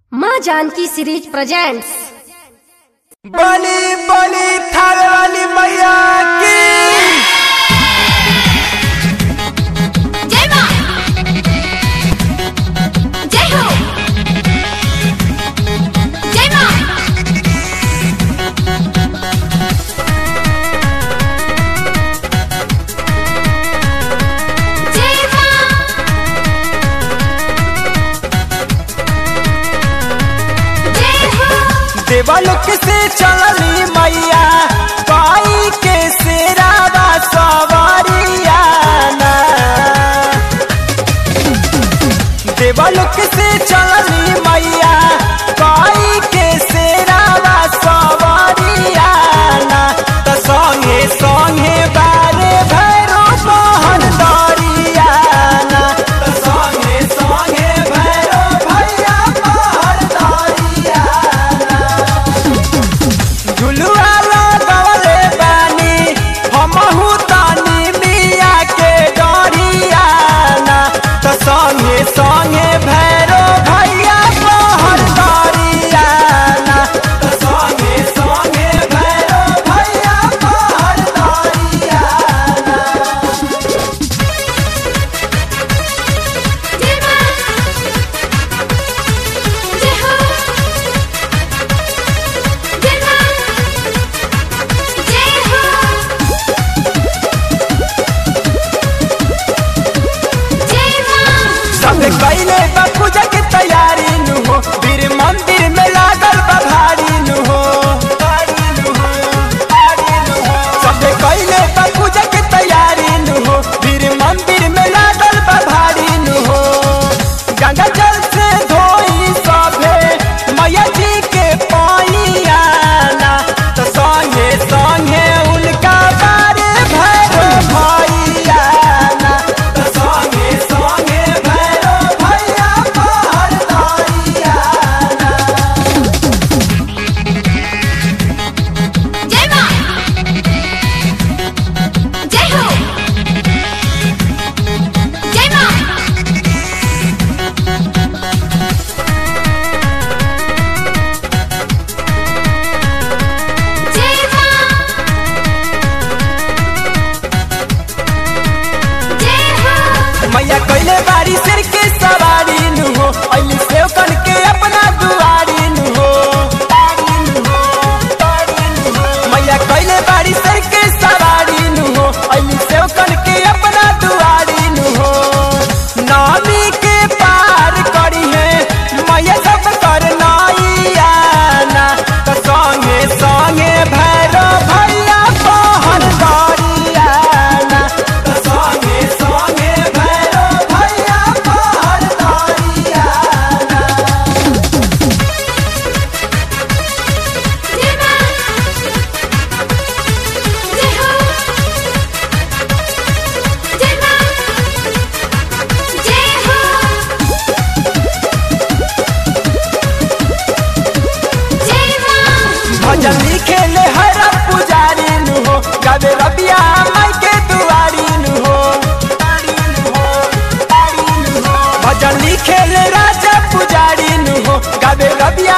माँ Janki series presents. बली बली थाल वाली मैया की जय माँ, जय हो, जय माँ। जय माँ, जय हो। देवलोक से चलली मैया पाई के शेरावा सवारिया ना। देवलोक से चलली मैया पाई के शेरावा सवारिया ना। त संगे संगे बारे भैरो मोहन दरिया ना। त संगे संगे भैरो भैया मोहन दरिया ना। झुलुआ लगवले बानी हमहू तानी मिया के डरिया ना। त संगे संगे भैरो भैया मोहन दरिया ना। त संगे संगे भैरो भैया मोहन दरिया ना। जय माँ, जय हो, जय माँ, जय हो, जय माँ। सब कैले बा पूजा के तैयारी नु हो। वीर मंदिर में लागल बा भारी नु हो। सब कैले बा पूजा के तैयारी नु हो। वीर मंदिर में लागल बा भारी नु हो। गंगा जल से धोई सभे मैया जी के पानिया ना। तो संगे संगे उनका बारे भैरो भैया ना। तो संगे संगे भैरो भैया मोहन दरिया ना। जय माँ, जय हो, जय माँ। जय माँ, जय हो। मैया कैले बारी सिर के सवारी नु हो। अली से कन के अपना दुआरी नु हो। मैया कैले बारी सिर के सवारी नु हो। अली से कन के अपना दुआरी नु हो। नामी के पार करी है मैया सब कर नाइया ना। तो संगे संगे भैरो भैया मोहन दरिया ना। तो संगे संगे भैरो भैया मोहन दरिया ना। जय माँ, जय हो, जय माँ, जय हो, जय माँ। भजन लिखे ले हर पुजारी नु हो। गावे रबिया माई के दुआरी नु हो। भजन लिखे ले राजा पुजारी नु हो। गावे रबिया